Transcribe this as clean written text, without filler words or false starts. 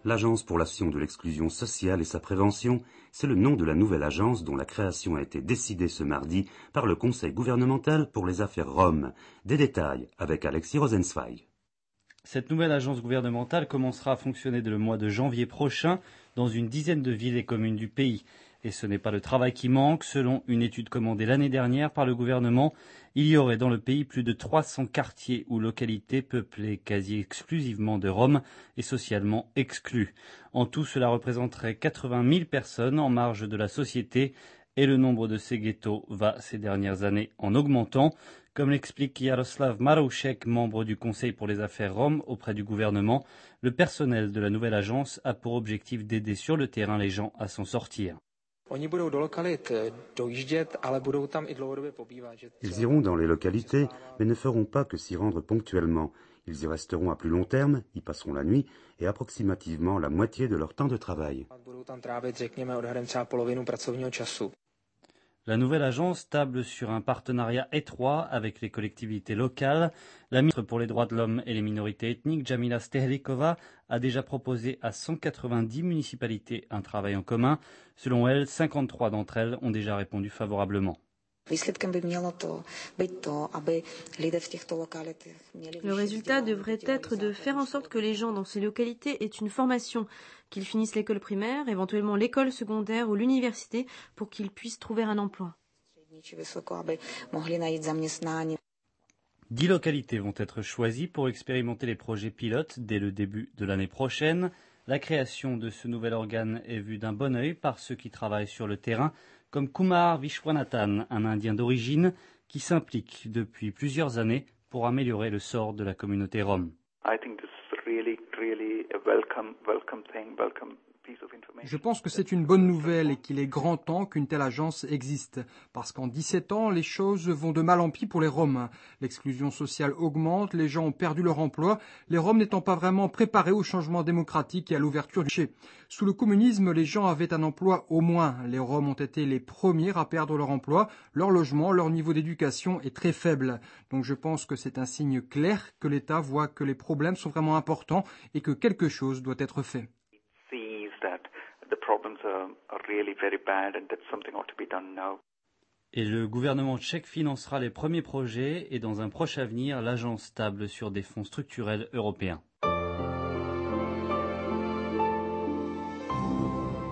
L'Agence pour l'action de l'exclusion sociale et sa prévention, c'est le nom de la nouvelle agence dont la création a été décidée ce mardi par le Conseil gouvernemental pour les affaires roms. Des détails avec Alexis Rosenzweig. Cette nouvelle agence gouvernementale commencera à fonctionner dès le mois de janvier prochain dans une dizaine de villes et communes du pays. Et ce n'est pas le travail qui manque. Selon une étude commandée l'année dernière par le gouvernement, il y aurait dans le pays plus de 300 quartiers ou localités peuplées quasi exclusivement de Roms et socialement exclus. En tout, cela représenterait 80 000 personnes en marge de la société et le nombre de ces ghettos va ces dernières années en augmentant. Comme l'explique Jaroslav Marouchek, membre du Conseil pour les affaires roms auprès du gouvernement, le personnel de la nouvelle agence a pour objectif d'aider sur le terrain les gens à s'en sortir. Ils iront dans les localités, mais ne feront pas que s'y rendre ponctuellement. Ils y resteront à plus long terme, y passeront la nuit et approximativement la moitié de leur temps de travail. La nouvelle agence table sur un partenariat étroit avec les collectivités locales. La ministre pour les droits de l'homme et les minorités ethniques, Jamila Stehlikova, a déjà proposé à 190 municipalités un travail en commun. Selon elle, 53 d'entre elles ont déjà répondu favorablement. Le résultat devrait être de faire en sorte que les gens dans ces localités aient une formation, qu'ils finissent l'école primaire, éventuellement l'école secondaire ou l'université pour qu'ils puissent trouver un emploi. 10 localités vont être choisies pour expérimenter les projets pilotes dès le début de l'année prochaine. La création de ce nouvel organe est vue d'un bon œil par ceux qui travaillent sur le terrain, comme Kumar Vishwanathan, un Indien d'origine, qui s'implique depuis plusieurs années pour améliorer le sort de la communauté rom. Je pense que c'est une bonne nouvelle et qu'il est grand temps qu'une telle agence existe. Parce qu'en 17 ans, les choses vont de mal en pis pour les Roms. L'exclusion sociale augmente, les gens ont perdu leur emploi, les Roms n'étant pas vraiment préparés au changement démocratique et à l'ouverture du marché. Sous le communisme, les gens avaient un emploi au moins. Les Roms ont été les premiers à perdre leur emploi, leur logement, leur niveau d'éducation est très faible. Donc je pense que c'est un signe clair que l'État voit que les problèmes sont vraiment importants et que quelque chose doit être fait. Et le gouvernement tchèque financera les premiers projets et dans un proche avenir, l'agence table sur des fonds structurels européens.